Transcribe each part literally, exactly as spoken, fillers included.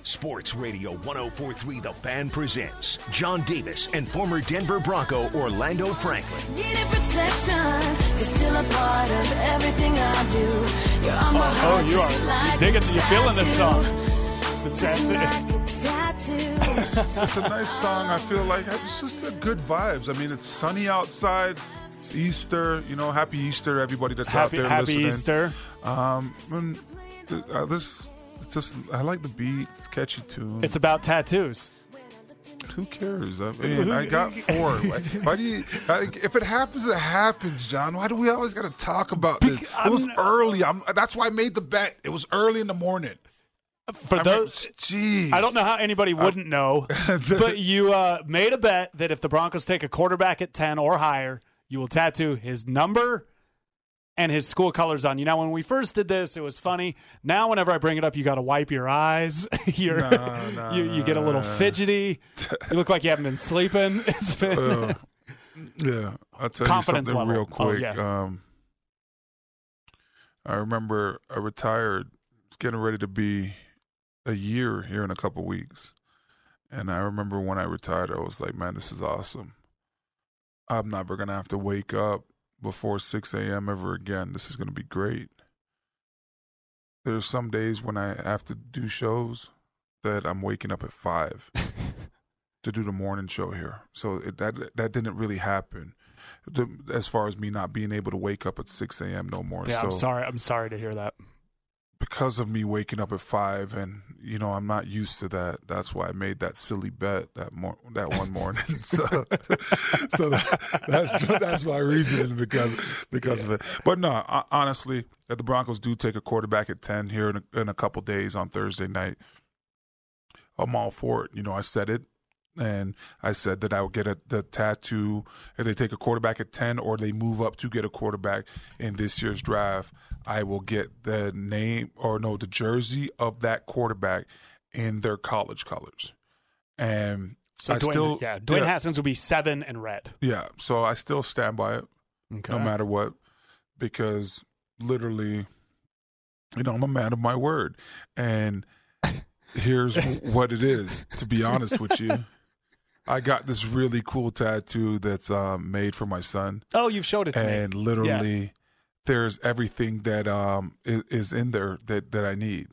Sports Radio one oh four point three The Fan presents John Davis and former Denver Bronco Orlando Franklin. Needed protection. You're still a part of everything I do. You're on my Oh, heart. oh you are. Like You digging, you feeling this song. The Just tattoo. like a tattoo. It's, it's a nice song. I feel like it's just a good vibes. I mean, it's sunny outside. It's Easter. You know, happy Easter, everybody that's out Happy, there happy listening. Easter. Um, and, uh, this, it's just I like the beat. It's a catchy tune. It's about tattoos. Who cares? I mean, I got four. Why, why do you? I, if it happens, it happens, John. Why do we always got to talk about this? It was early. I'm, that's why I made the bet. It was early in the morning. For I those, mean, jeez. I don't know how anybody wouldn't know, but you uh, made a bet that if the Broncos take a quarterback at ten or higher, you will tattoo his number and his school colors on you. Now, when we first did this, it was funny. Now, whenever I bring it up, you got to wipe your eyes. You're, No, no, you, you get a little fidgety. You look like you haven't been sleeping. It's been Uh, yeah, I'll tell Confidence you something level. real Oh, quick. yeah. Um, I remember I retired. It's getting ready to be a year here in a couple weeks, and I remember when I retired, I was like, "Man, this is awesome. I'm never gonna have to wake up before six a.m. ever again. This is gonna be great." There's some days when I have to do shows that I'm waking up at five. to do the morning show here. So it, that that didn't really happen the, as far as me not being able to wake up at six a.m. no more. Yeah, so I'm sorry. I'm sorry to hear that. because of me waking up at five and, you know, I'm not used to that. That's why I made that silly bet that mor- that one morning. so so that, that's that's my reasoning because because of it. But no, uh, honestly, if the Broncos do take a quarterback at ten here in a, in a couple days on Thursday night, I'm all for it. You know, I said it. And I said that I would get a, the tattoo if they take a quarterback at ten or they move up to get a quarterback in this year's draft. I will get the name or no, the jersey of that quarterback in their college colors. And So I Dwayne, still, yeah, Dwayne yeah, Haskins will be seven and red. yeah. So I still stand by it Okay. no matter what, because literally, you know, I'm a man of my word. And here's what it is, to be honest with you. I got this really cool tattoo that's um, made for my son. Oh, you've showed it to and me. literally, Yeah. there's everything that um, is, is in there that, that I need.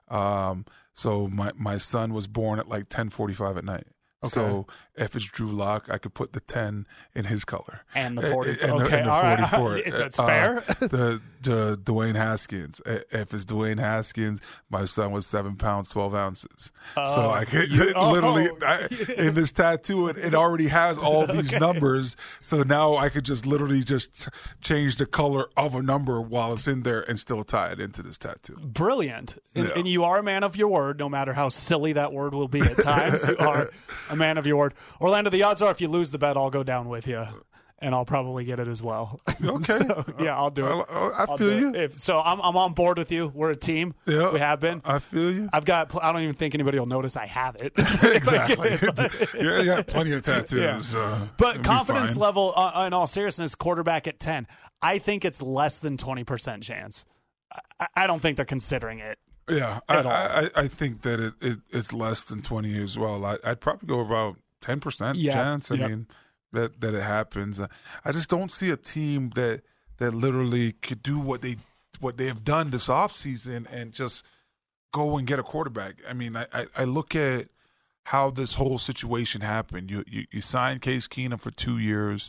Um, so my, my son was born at like ten forty-five at night. Okay. So if it's Drew Lock, I could put the ten in his color. And the forty. And the- Okay, and the all right. forty-four. That's Uh, fair. the, the Dwayne Haskins. If it's Dwayne Haskins, my son was seven pounds, twelve ounces. Oh, so I could you- literally, oh. I, in this tattoo, it, it already has all these Okay. numbers. So now I could just literally just change the color of a number while it's in there and still tie it into this tattoo. Brilliant. And, Yeah. and you are a man of your word, no matter how silly that word will be at times. You are a man of your word. Orlando, the odds are if you lose the bet, I'll go down with you. And I'll probably get it as well. Okay. So, yeah, I'll do it. I, I, I I'll feel do you. it. If, so I'm I'm on board with you. We're a team. Yeah, We have been. I feel you. I've got. I don't even think anybody will notice I have it. Exactly. Like, yeah, you got plenty of tattoos. Yeah. So But it'll be confidence fine. level, uh, in all seriousness, quarterback at ten. I think it's less than twenty percent chance. I, I don't think they're considering it. Yeah, I, at all. I, I think that it, it it's less than twenty as well. I, I'd probably go about ten percent Yeah, chance. I yep. mean, that that it happens. I just don't see a team that that literally could do what they what they have done this offseason and just go and get a quarterback. I mean, I, I, I look at how this whole situation happened. You you, you signed Case Keenum for two years,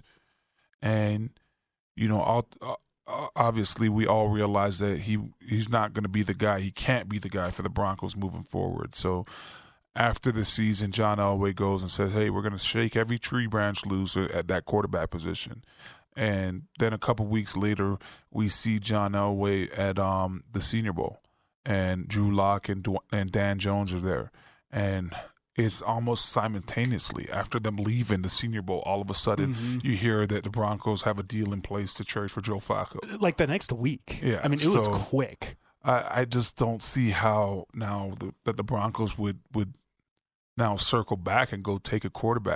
and you know all. Uh, Uh, obviously, we all realize that he he's not going to be the guy. He can't be the guy for the Broncos moving forward. So after the season, John Elway goes and says, hey, we're going to shake every tree branch loose at that quarterback position. And then a couple weeks later, we see John Elway at um, the Senior Bowl. And Drew Lock and, Du- and Dan Jones are there. And it's almost simultaneously after them leaving the Senior Bowl, all of a sudden Mm-hmm. you hear that the Broncos have a deal in place to trade for Joe Flacco. Like the next week. Yeah, I mean, it was so- quick. I, I just don't see how now the, that the Broncos would, would now circle back and go take a quarterback.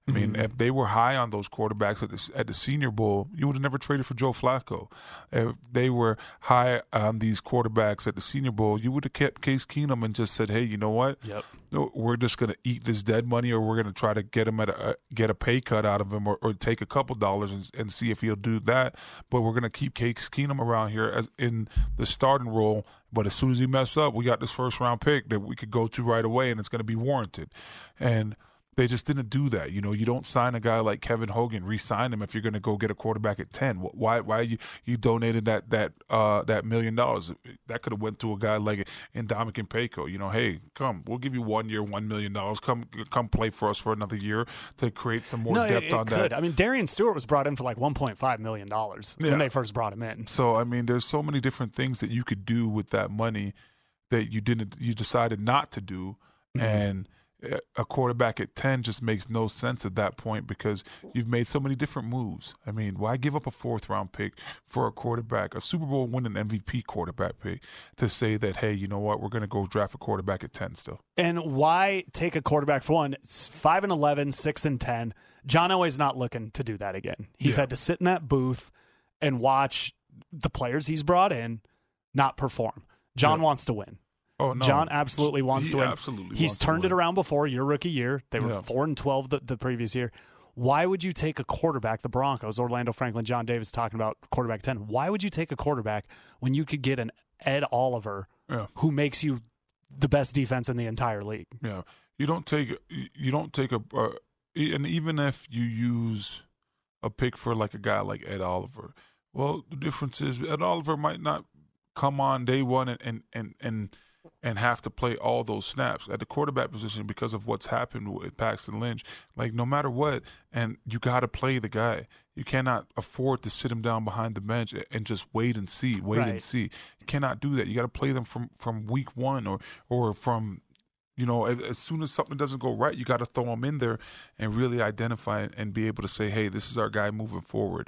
I mean, Mm-hmm. if they were high on those quarterbacks at the, at the Senior Bowl, you would have never traded for Joe Flacco. If they were high on these quarterbacks at the Senior Bowl, you would have kept Case Keenum and just said, "Hey, you know what? Yep. No, we're just going to eat this dead money, or we're going to try to get him at a, get a pay cut out of him, or, or take a couple dollars and, and see if he'll do that. But we're going to keep Case Keenum around here as in the starting role. But as soon as he messes up, we got this first round pick that we could go to right away, and it's going to be warranted." And they just didn't do that. You know, you don't sign a guy like Kevin Hogan, re-sign him if you're going to go get a quarterback at ten. Why? Why you you donated that that uh, that million dollars? That could have went to a guy like Ndamukong Peko. You know, hey, come, we'll give you one year, one million dollars. Come, come play for us for another year to create some more no, depth it, it on could. that. I mean, Darian Stewart was brought in for like one point five million dollars Yeah. when they first brought him in. So I mean, there's so many different things that you could do with that money that you didn't. You decided not to do, Mm-hmm. and a quarterback at ten just makes no sense at that point because you've made so many different moves. I mean, why give up a fourth round pick for a quarterback, a Super Bowl winning M V P quarterback pick, to say that, hey, you know what, we're going to go draft a quarterback at ten still? And why take a quarterback for one? It's five and eleven, six and ten. John Elway's not looking to do that again. He's Yeah. had to sit in that booth and watch the players he's brought in not perform. John Yeah. wants to win. Oh, no. John absolutely wants He to win. absolutely He's wants to turned it win. around before. Your rookie year, they were Yeah. four and twelve the, the previous year. Why would you take a quarterback? The Broncos, Orlando Franklin, John Davis talking about quarterback ten. Why would you take a quarterback when you could get an Ed Oliver Yeah. who makes you the best defense in the entire league? Yeah, you don't take you don't take a uh, and even if you use a pick for like a guy like Ed Oliver, well, the difference is Ed Oliver might not come on day one and and and and, and have to play all those snaps at the quarterback position because of what's happened with Paxton Lynch. Like no matter what, and you got to play the guy. You cannot afford to sit him down behind the bench and just wait and see, wait Right. and see. You cannot do that. You got to play them from from week one or or from. You know, as, as soon as something doesn't go right, you got to throw them in there and really identify it and be able to say, hey, this is our guy moving forward.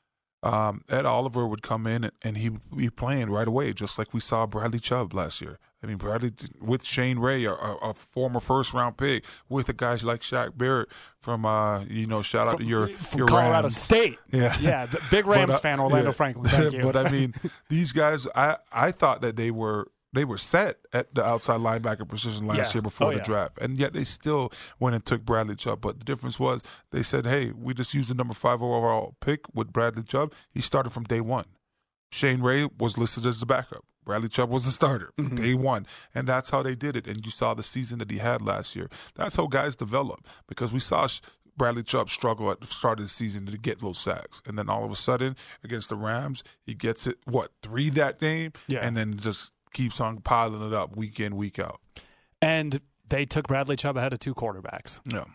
Um, Ed Oliver would come in and, and he would be playing right away, just like we saw Bradley Chubb last year. I mean, Bradley with Shane Ray, a, a former first-round pick, with a guy like Shaq Barrett from, uh, you know, shout out From, to your, from your Colorado Rams. State. Yeah. Yeah, b- big Rams But, uh, fan, Orlando yeah. Franklin. Thank you. But I mean, these guys, I, I thought that they were they were set at the outside linebacker position last Yeah. year before Oh, the yeah. draft, and yet they still went and took Bradley Chubb. But the difference was they said, hey, we just used the number five overall pick with Bradley Chubb. He started from day one. Shane Ray was listed as the backup. Bradley Chubb was the starter from Mm-hmm. day one. And that's how they did it. And you saw the season that he had last year. That's how guys develop, because we saw Bradley Chubb struggle at the start of the season to get those sacks. And then all of a sudden, against the Rams, he gets it, what, three that game? Yeah. And then just keeps on piling it up week in, week out. And they took Bradley Chubb ahead of two quarterbacks. Yeah.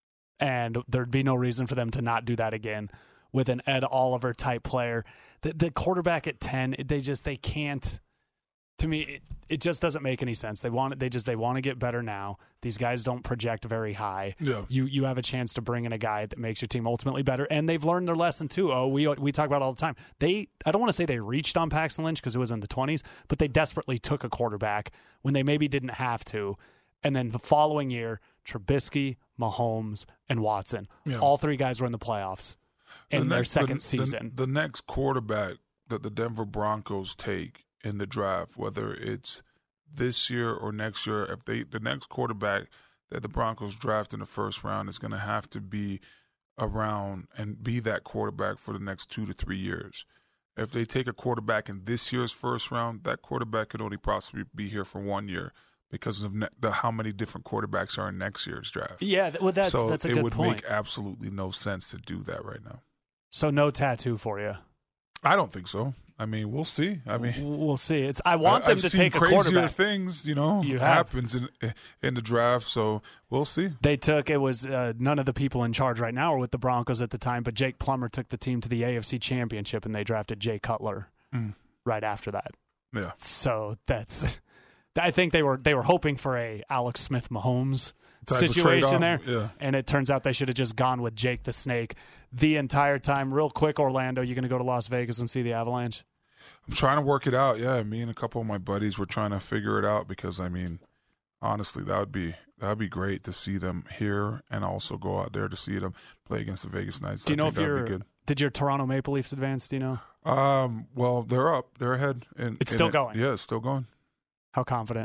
And there'd be no reason for them to not do that again with an Ed Oliver type player. The, the quarterback at ten, they just they can't. To me, it, it just doesn't make any sense. They want they just they want to get better now. These guys don't project very high. Yeah. You you have a chance to bring in a guy that makes your team ultimately better, and they've learned their lesson too. Oh, we we talk about it all the time. They I don't want to say they reached on Paxton Lynch because it was in the twenties, but they desperately took a quarterback when they maybe didn't have to. And then the following year, Trubisky, Mahomes, and Watson, Yeah. all three guys were in the playoffs in The their next- second the- season. The, the next quarterback that the Denver Broncos take in the draft, whether it's this year or next year, if they the next quarterback that the Broncos draft in the first round is going to have to be around and be that quarterback for the next two to three years. If they take a quarterback in this year's first round, that quarterback could only possibly be here for one year because of ne- the how many different quarterbacks are in next year's draft. Yeah, th- well, that's so that's a it good would point. make absolutely no sense to do that right now. So no tattoo for you. I don't think so. I mean, we'll see. I mean, We'll see. It's I want I- them I've to seen take a crazier quarterback. things, you know, You have. happens in in the draft. So we'll see. They took it was uh, none of the people in charge right now are with the Broncos at the time, but Jake Plummer took the team to the A F C Championship, and they drafted Jay Cutler Mm. right after that. Yeah, So that's I think they were they were hoping for a Alex Smith Mahomes Type of situation trade-off, there, yeah. and it turns out they should have just gone with Jake the Snake the entire time. Real quick, Orlando, you going to go to Las Vegas and see the Avalanche? I'm trying to work it out. Yeah, me and a couple of my buddies were trying to figure it out because I mean, honestly, that would be that would be great to see them here and also go out there to see them play against the Vegas Knights. Do you I know if think that'd you're? be good. Did your Toronto Maple Leafs advance? Do you know? Um, well, they're up. They're ahead. In, It's in still it. going? Yeah, it's still going. How confident?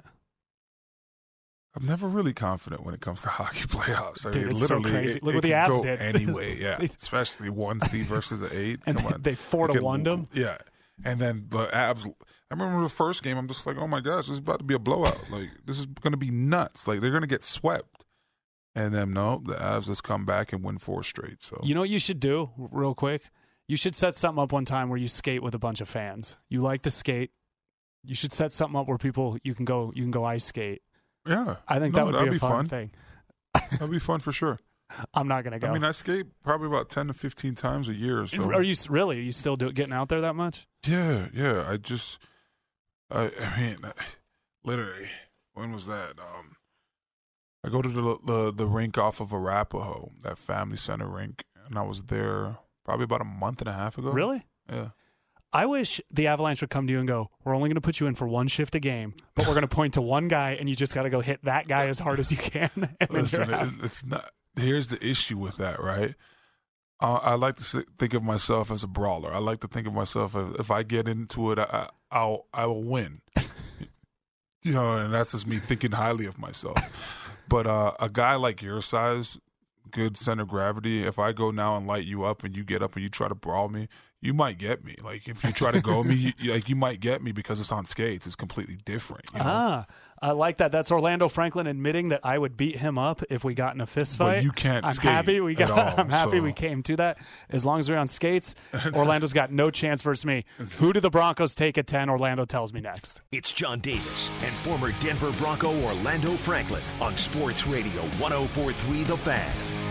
I'm never really confident when it comes to hockey playoffs. I Dude, mean, it's so literally, crazy. It, Look it what the can Avs go did. anyway. Yeah, especially one seed versus an eight. And Come they, on, they four It to could- one them. Yeah, and then the Avs. I remember the first game. I'm just like, oh my gosh, this is about to be a blowout. Like this is going to be nuts. Like they're going to get swept. And then no, the Avs just come back and win four straight. So You know what you should do, real quick? You should set something up one time where you skate with a bunch of fans. You like to skate. You should set something up where people you can go you can go ice skate. yeah, I think No, that would that'd be a be fun, fun. thing. That'd be fun for sure. I'm not gonna go. I mean, I skate probably about ten to fifteen times a year. So Are you really? Are you still do, getting out there that much? yeah, yeah. I just, I, I mean, literally, when was that? Um, I go to the, the the rink off of Arapahoe, that family center rink, and I was there probably about a month and a half ago. Really? Yeah. I wish the Avalanche would come to you and go, we're only going to put you in for one shift a game, but we're going to point to one guy, and you just got to go hit that guy as hard as you can. And then Listen, you're out. it's, it's not. Here's the issue with that, right? Uh, I like to si- think of myself as a brawler. I like to think of myself as if I get into it, I, I'll I will win. You know, and that's just me thinking highly of myself. But uh, a guy like your size, good center of gravity. If I go now and light you up, and you get up and you try to brawl me, you might get me. Like if you try to go me, you, you- like you might get me because it's on skates. It's completely different. You know? Ah, I like that. That's Orlando Franklin admitting that I would beat him up if we got in a fist But fight. you can't I'm skate happy we at got. all, I'm happy so- we came to that. As long as we're on skates, Orlando's got no chance versus me. Who do the Broncos take at ten? Orlando tells me next. It's John Davis and former Denver Bronco Orlando Franklin on Sports Radio one oh four point three The Fan.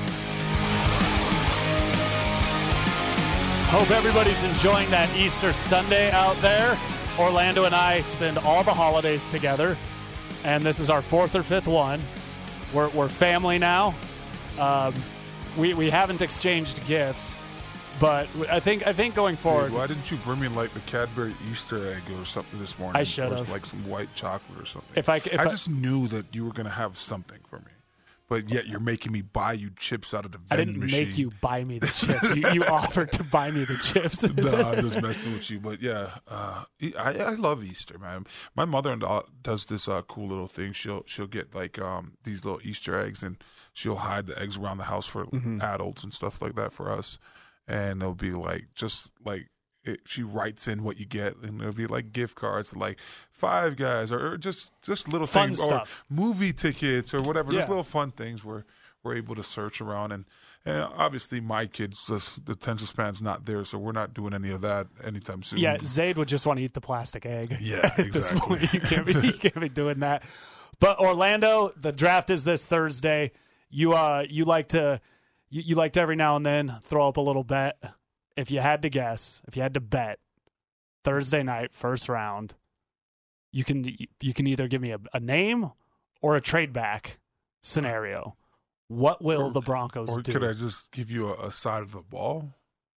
Hope everybody's enjoying that Easter Sunday out there. Orlando and I spend all the holidays together, and this is our fourth or fifth one. We're, we're family now. Um, we we haven't exchanged gifts, but I think I think going forward, Dude, why didn't you bring me like the Cadbury Easter egg or something this morning? I should Or have. like some white chocolate or something. If I c- if I I- just knew that you were gonna have something for me, but yet you're making me buy you chips out of the I vending didn't machine. make you buy me the chips. you, you offered to buy me the chips. No, I'm just messing with you. But yeah, uh, I, I love Easter, man. My mother-in-law does this uh, cool little thing. She'll she'll get like um, these little Easter eggs, and she'll hide the eggs around the house for Mm-hmm. adults and stuff like that for us. And it'll be like just like it, she writes in what you get, and it'll be like gift cards to like Five Guys or, or just just little Fun things stuff. or movie tickets or whatever. Just Yeah. little fun things where we're able to search around and. And obviously, my kids, just, the attention span's not there, so we're not doing any of that anytime soon. Yeah, Zayd would just want to eat the plastic egg. Yeah, At this exactly. point, you can't, be, you can't be doing that. But Orlando, the draft is this Thursday. You uh, you like to you, you like to every now and then throw up a little bet. If you had to guess, if you had to bet, Thursday night, first round, you can you can either give me a, a name or a trade back scenario. What will Or- the Broncos Or do? could I just give you a, a side of the ball?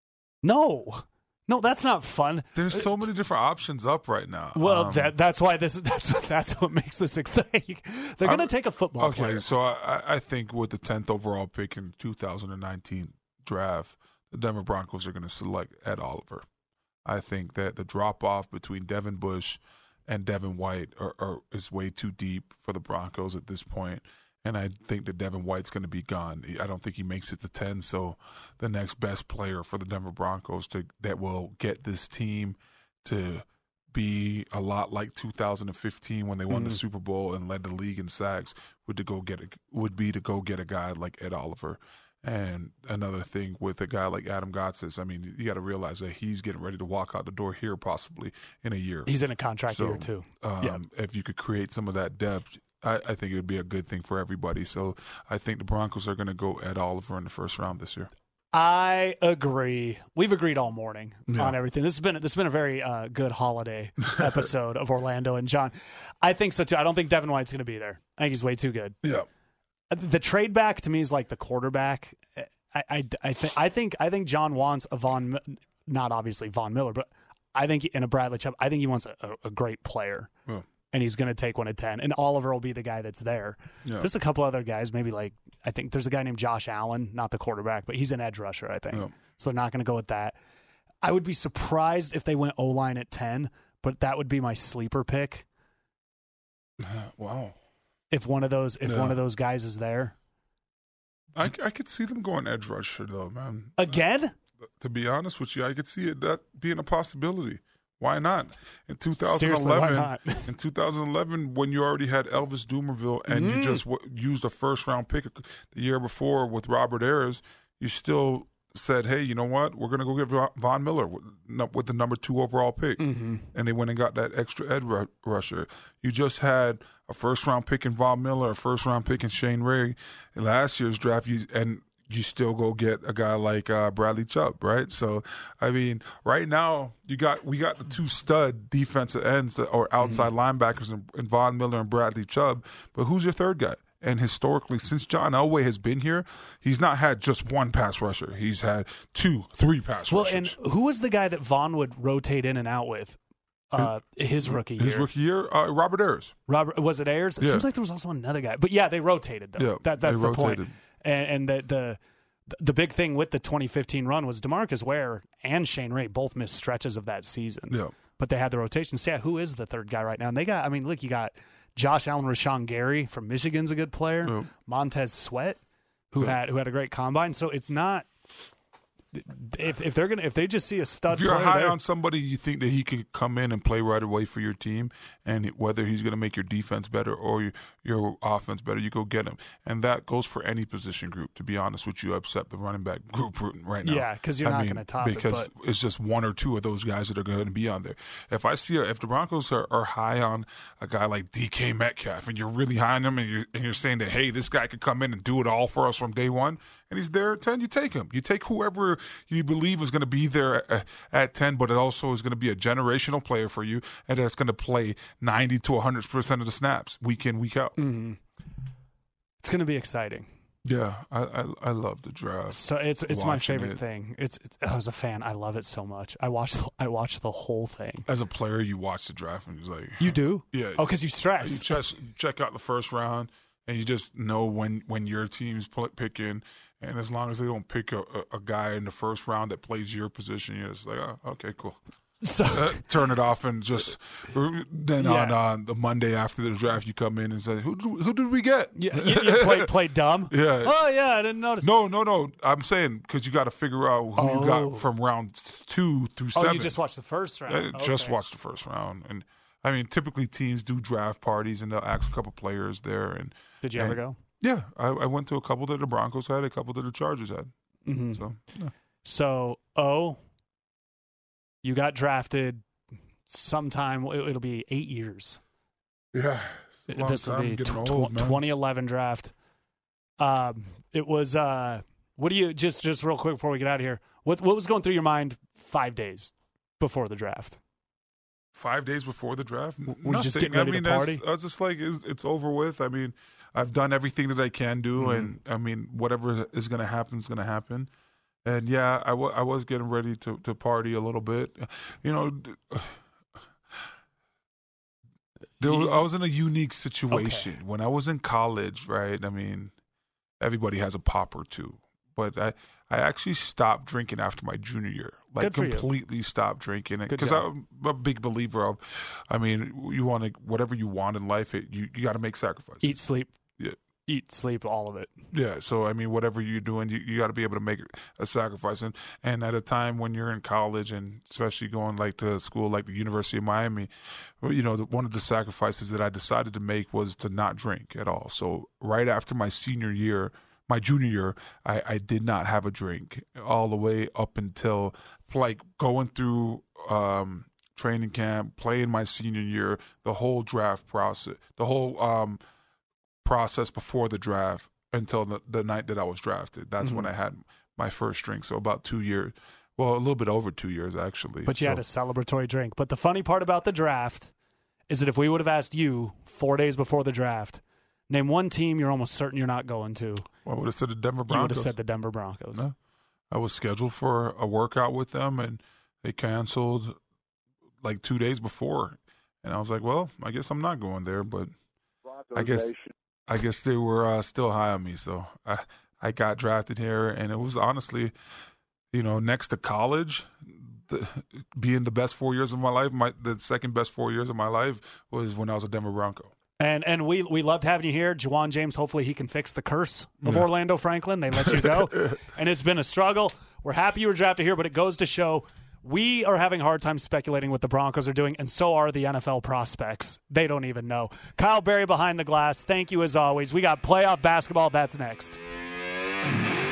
No, no, that's not fun. There's so many different options up right now. Well, Um, that that's why this is that's what, that's what makes this exciting. They're going to I'm- take a football okay. player. So I, I think with the tenth overall pick in two thousand nineteen draft, the Denver Broncos are going to select Ed Oliver. I think that the drop off between Devin Bush and Devin White are, are is way too deep for the Broncos at this point. And I think that Devin White's going to be gone. I don't think he makes it to ten. So the next best player for the Denver Broncos to that will get this team to be a lot like two thousand fifteen when they won Mm. the Super Bowl and led the league in sacks would to go get a, would be to go get a guy like Ed Oliver. And another thing with a guy like Adam Gotsis, I mean, you got to realize that he's getting ready to walk out the door here possibly in a year. He's in a contract So, year too. Um, Yeah. If you could create some of that depth, I, I think it would be a good thing for everybody. So I think the Broncos are going to go Ed Oliver in the first round this year. I agree. We've agreed all morning Yeah. on everything. This has been this has been a very uh, good holiday episode of Orlando and John. I think so too. I don't think Devin White's going to be there. I think he's way too good. Yeah. The trade back to me is like the quarterback. I I, I think I think I think John wants a Von, Mi- not obviously Von Miller, but I think in a Bradley Chubb, I think he wants a, a, a great player. Yeah. and he's going to take one at ten, and Oliver will be the guy that's there. Yeah. There's a couple other guys, maybe like I think there's a guy named Josh Allen, not the quarterback, but he's an edge rusher, I think. Yeah. So they're not going to go with that. I would be surprised if they went O-line at ten, but that would be my sleeper pick. Wow. If one of those if Yeah. one of those guys is there. I, I could see them going edge rusher, though, man. Again? To be honest with you, I could see it that being a possibility. Why not? In two thousand Seriously, why eleven, not? in two thousand eleven, when you already had Elvis Dumervil and Mm. you just w- used a first round pick the year before with Robert Ayers, you still said, "Hey, you know what? We're going to go get Va- Von Miller with, with the number two overall pick," Mm-hmm. and they went and got that extra edge ru- rusher. You just had a first round pick in Von Miller, a first round pick in Shane Ray in last year's draft, you, and you still go get a guy like uh, Bradley Chubb, right? So, I mean, right now you got we got the two stud defensive ends that, or outside mm-hmm. linebackers in, in Von Miller and Bradley Chubb, but who's your third guy? And historically, since John Elway has been here, he's not had just one pass rusher. He's had two, three pass well, rushers. and who was the guy that Vaughn would rotate in and out with? Uh, his rookie year. His rookie year, uh, Robert Ayers. Robert was it Ayers? It Yeah. seems like there was also another guy, but yeah, they rotated though. Yeah, that, that's they the rotated. point. And, and the the the big thing with the twenty fifteen run was DeMarcus Ware and Shane Ray both missed stretches of that season. Yeah, but they had the rotations. So yeah, who is the third guy right now? And they got, I mean, look, you got Josh Allen, Rashawn Gary from Michigan's a good player. Yeah. Montez Sweat, who Yeah. had who had a great combine. So it's not. If if they're gonna if they just see a stud, if you're player high there, on somebody, you think that he could come in and play right away for your team, and whether he's going to make your defense better or your, your offense better, you go get him. And that goes for any position group, to be honest with you, except the running back group right now. Yeah, because you're I not mean, going to top it. because But it's just one or two of those guys that are going to be on there. If I see a, if the Broncos are, are high on a guy like D K Metcalf, and you're really high on him, and you're and you're saying that, hey, this guy could come in and do it all for us from day one, and he's there at ten, you take him. You take whoever you believe is going to be there at, at ten, but it also is going to be a generational player for you, and that's going to play ninety to one hundred percent of the snaps week in, week out. mm-hmm. It's going to be exciting. Yeah, I, I I love the draft. So it's it's my Watching favorite it. thing. It's, it's as a fan, I love it so much. I watched I watched the whole thing. As a player, you watch the draft and you're like, You do? yeah. Oh, because you You stress. check, check out the first round, and you just know when, when your team's pl- picking. And as long as they don't pick a, a, a guy in the first round that plays your position, you're just like, oh, okay, cool. So Uh, turn it off and just then Yeah. on uh, the Monday after the draft, you come in and say, who do, who did we get? you, you, you play play dumb. Yeah. Oh yeah, I didn't notice. No, no, no. I'm saying because you got to figure out who you Oh. got from round two through Oh, seven. you just watched the first round. Uh, Just Okay. watch the first round, and I mean, typically teams do draft parties, and they'll ask a couple players there. And Did you and, ever go? Yeah, I, I went to a couple that the Broncos had, a couple that the Chargers had. Mm-hmm. So yeah. So, oh, you got drafted sometime. it- It'll be eight years. yeah, long This will time, be getting tw- old, tw- man. twenty eleven draft. Um, it was. Uh, what do you just just real quick before we get out of here? What what was going through your mind five days before the draft? Five days before the draft, Were you just nothing. getting ready I mean, to that's- party? I was just like, it's, it's over with. I mean, I've done everything that I can do, Mm-hmm. and I mean, whatever is going to happen is going to happen. And yeah, I, w- I was getting ready to, to party a little bit. You know, d- there was, I was in a unique situation Okay. when I was in college, right? I mean, everybody has a pop or two, but I, I actually stopped drinking after my junior year, like Good for you. completely stopped drinking Good because job. I'm a big believer of, I mean, you want to whatever you want in life, it, you you got to make sacrifices. Eat, sleep, Yeah. eat, sleep, all of it. Yeah, so I mean, whatever you're doing, you, you got to be able to make a sacrifice. And, and at a time when you're in college, and especially going like to school like the University of Miami, well, you know, the, one of the sacrifices that I decided to make was to not drink at all. So right after my senior year, my junior year, I, I did not have a drink all the way up until like going through um, training camp, playing my senior year, the whole draft process, the whole um, process before the draft until the, the night that I was drafted. That's Mm-hmm. when I had my first drink. So about two years, well, a little bit over two years actually. But you so, had a celebratory drink. But the funny part about the draft is that if we would have asked you four days before the draft, name one team you're almost certain you're not going to, I would have said the Denver you would Broncos. have said the Denver Broncos. No. I was scheduled for a workout with them, and they canceled like two days before. And I was like, well, I guess I'm not going there, but I guess I guess they were uh, still high on me. So I, I got drafted here, and it was honestly, you know, next to college, the, being the best four years of my life, my the second best four years of my life was when I was a Denver Bronco. And and we we loved having you here. Juwan James, hopefully he can fix the curse of Yeah. Orlando Franklin. They let you go. And it's been a struggle. We're happy you were drafted here, but it goes to show we are having a hard time speculating what the Broncos are doing, and so are the N F L prospects. They don't even know. Kyle Berry behind the glass, thank you as always. We got playoff basketball. That's next.